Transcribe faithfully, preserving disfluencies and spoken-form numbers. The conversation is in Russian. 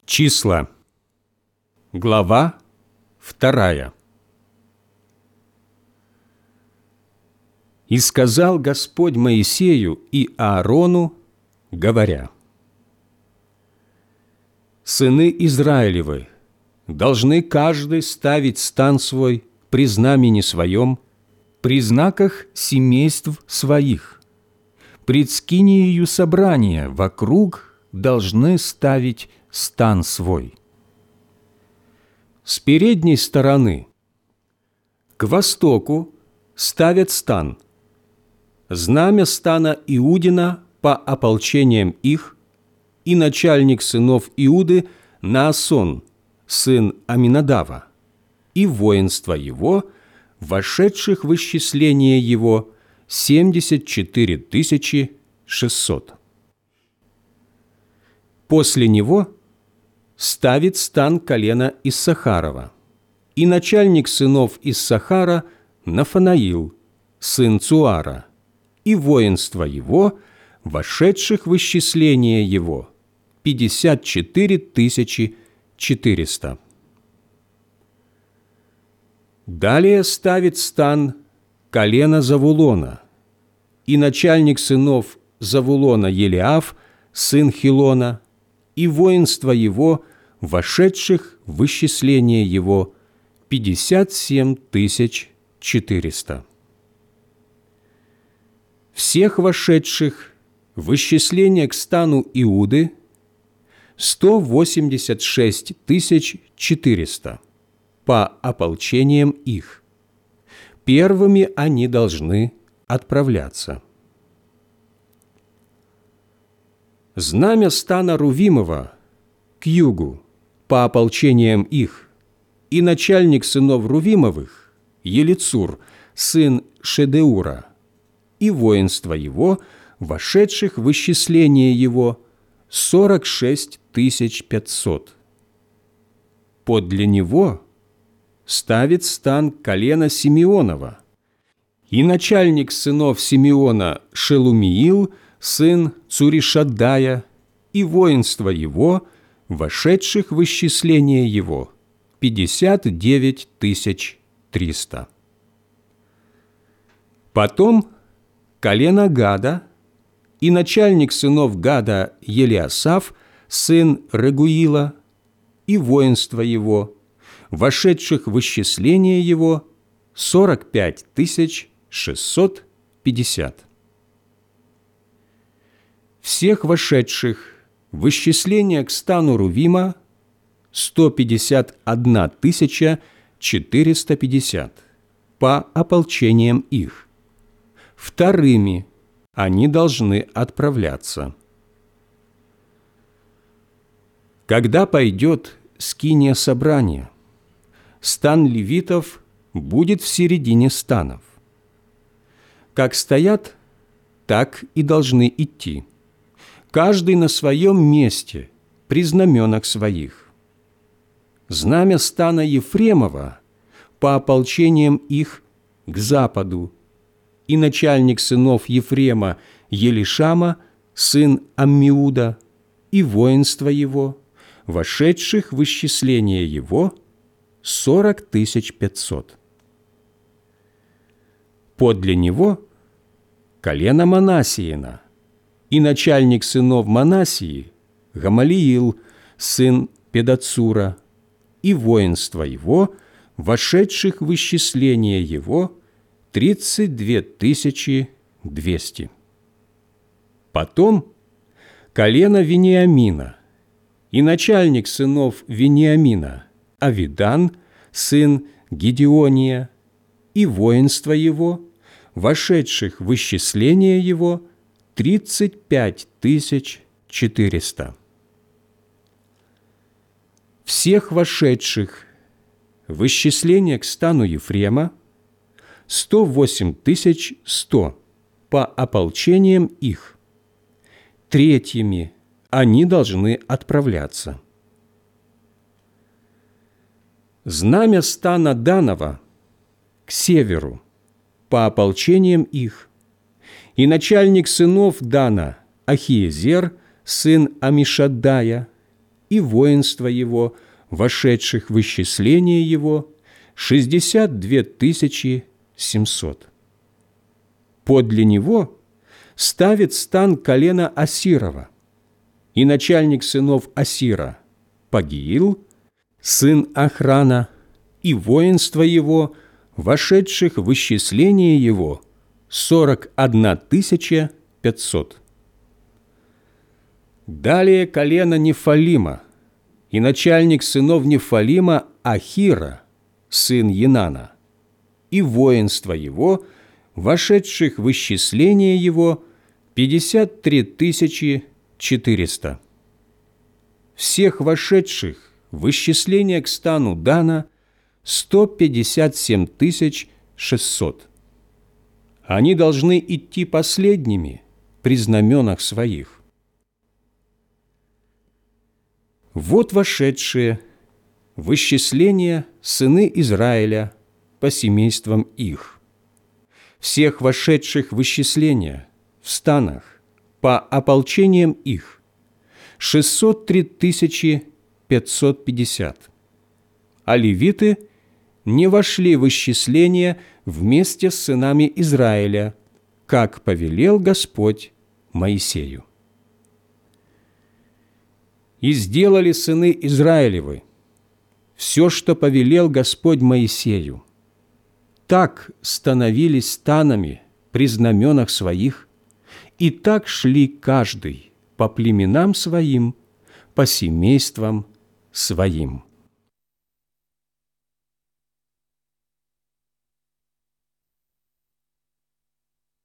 Числа. Глава вторая. «И сказал Господь Моисею и Аарону, говоря: сыны Израилевы должны каждый ставить стан свой при знамени своем, при знаках семейств своих, пред скиниею собрания вокруг должны ставить стан свой. С передней стороны к востоку ставят стан, знамя стана Иудина по ополчениям их, и начальник сынов Иуды Наасон, сын Аминадава, и воинство его, вошедших в исчисление его, семьдесят четыре тысячи шестьсот. После него ставит стан колена Иссахарова, и начальник сынов Иссахара Нафанаил, сын Цуара, и воинство его, вошедших в исчисление его, пятьдесят четыре тысячи четыреста. Далее ставит стан колено Завулона, и начальник сынов Завулона Елиаф, сын Хилона, и воинство его, вошедших в исчисление его, пятьдесят семь тысяч четыреста. Всех вошедших в исчисление к стану Иуды сто восемьдесят шесть тысяч четыреста по ополчениям их. Первыми они должны отправляться. Знамя стана Рувимова к югу по ополчениям их, и начальник сынов Рувимовых Елицур, сын Шедеура, и воинство его, вошедших в исчисление его, сорок шесть тысяч пятьсот. Подле него ставит стан колена Симеонова, и начальник сынов Симеона Шелумиил, сын Цуришаддая, и воинство его, вошедших в исчисление его, пятьдесят девять тысяч триста. Потом колено Гада, и начальник сынов Гада Елиасаф, сын Регуила, и воинство его, вошедших в исчисление его, сорок пять тысяч шестьсот пятьдесят. Всех вошедших в исчисление к стану Рувима сто пятьдесят одна тысяча четыреста пятьдесят по ополчениям их. Вторыми они должны отправляться. Когда пойдет скиния собрания, стан левитов будет в середине станов. Как стоят, так и должны идти, каждый на своем месте, при знаменах своих. Знамя стана Ефремова по ополчениям их к западу, и начальник сынов Ефрема Елишама, сын Аммиуда, и воинство его, вошедших в исчисление его, сорок тысяч пятьсот. Подле него колено Манассиина, и начальник сынов Манассии Гамалиил, сын Педацура, и воинство его, вошедших в исчисление его, тридцать две тысячи двести. Потом колено Вениамина, и начальник сынов Вениамина Авидан, сын Гедеония, и воинство его, вошедших в исчисление его, тридцать пять тысяч четыреста. Всех вошедших в исчисление к стану Ефрема сто восемь тысяч сто по ополчениям их. Третьими они должны отправляться. Знамя стана Данова к северу по ополчениям их, и начальник сынов Дана Ахиезер, сын Амишаддая, и воинство его, вошедших в исчисление его, шестьдесят две тысячи семьсот. Подле него ставит стан колена Асирова, и начальник сынов Асира Пагиил, сын Охрана, и воинство его, вошедших в исчисление его, сорок одна тысяча пятьсот. Далее колено Нефалима, и начальник сынов Нефалима Ахира, сын Енана, и воинство его, вошедших в исчисление его, пятьдесят три тысячи четыреста. Всех вошедших в исчисление к стану Дана сто пятьдесят семь тысяч шестьсот. Они должны идти последними при знаменах своих. Вот вошедшие в исчисление сыны Израиля по семействам их. Всех вошедших в исчисление в станах по ополчениям их шестьсот три тысячи пятьсот пятьдесят. А левиты не вошли в исчисление вместе с сынами Израиля, как повелел Господь Моисею. И сделали сыны Израилевы все, что повелел Господь Моисею. Так становились станами при знаменах своих, и так шли каждый по племенам своим, по семействам своим.